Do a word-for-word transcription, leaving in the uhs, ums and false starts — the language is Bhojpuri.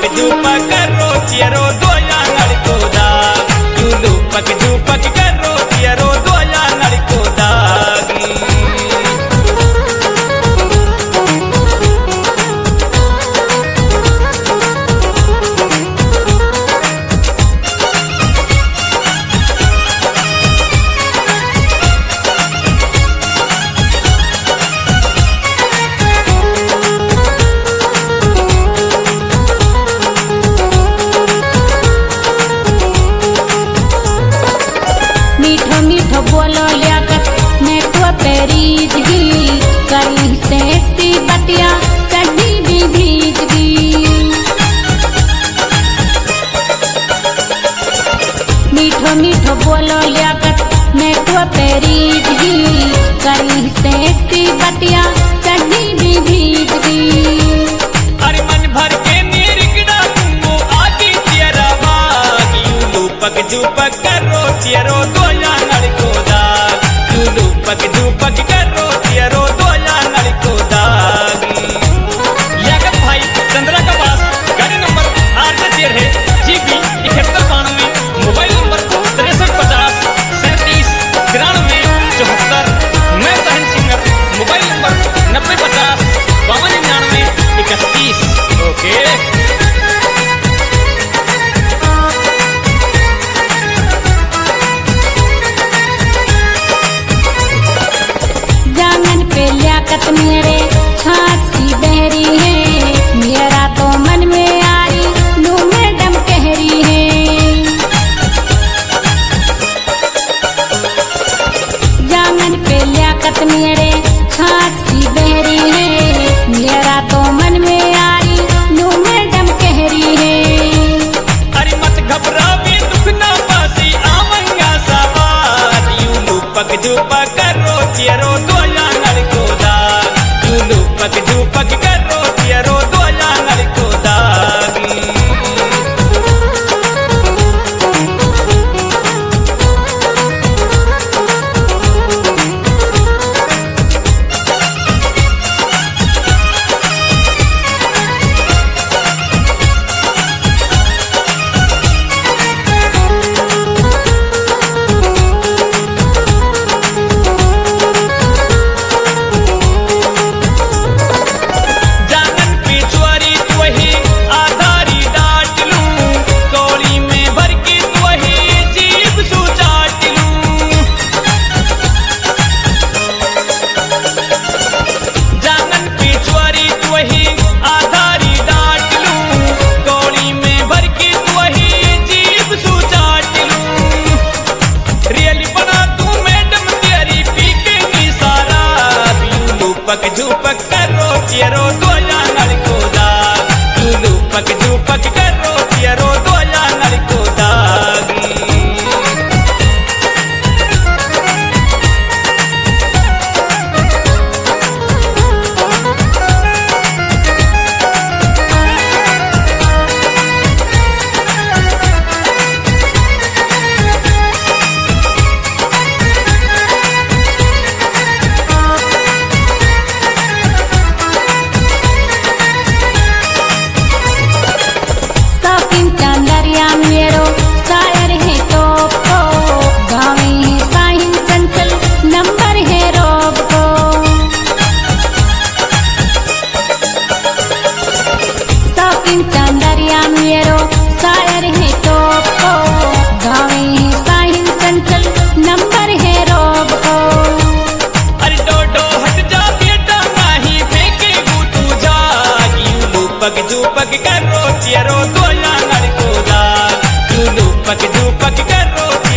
झूपक करो चियरो दोया लड़को दाग यू लूपक झूपक करो चियरो दोया लड़को दागी बोलो लियाकत मैं तो पेरीज गी करी सेक्सी बतिया चढ़ी भी भीज गी मीठो मीठो बोलो लियाकत मैं तो पेरीज गी करी सेक्सी बतिया चढ़ी भी भीज गी अरे मन भर के मेरी गिड़ा तुमको आगे चियरा बागी यू लूपक झूपक करो चियरो दोया लड़को दाग यू लूपक झूपक करो चियरो दोया लड़को दागी लियाकत भाई चंद्रा का पास गाड़ी नंबर आठ चेयर है जीबी इकहत्तर बानवे मोबाइल नंबर तिरसठ पचास सैंतीस तिरानवे चौहत्तर मैं सहन सिंगर मोबाइल नंबर नब्बे पचास बावन निन्यानवे इकतीस ओके लियाकत मेरे छाछ सी बहरी है मेरा तो मन में आई नू मैडम कहरी है जांगन पे लियाकत मेरे छाछ सी बहरी है मेरा तो मन में आई नू मैडम कहरी है अरे मत घबरा भी दुख ना पासी आमंगा सवार यू लूपक झूपक करो चियरो दोया लड़को दाग यू लूपक झूपक करो चियरो दोया लड़को दागी लूपक झूपक करो चियरो दोया लड़को दाग यू लूपक झूपक करो चियरो दोया लड़को दागी चांदरिया मेरो शायर है टॉप को गावे है साहिल चंचल नंबर है रोब को अरे डोडो हट जा बेटा नहीं फेंके तू जागी यू लूपक झूपक करो चियरो दोया लड़को दाग यू लूपक झूपक करो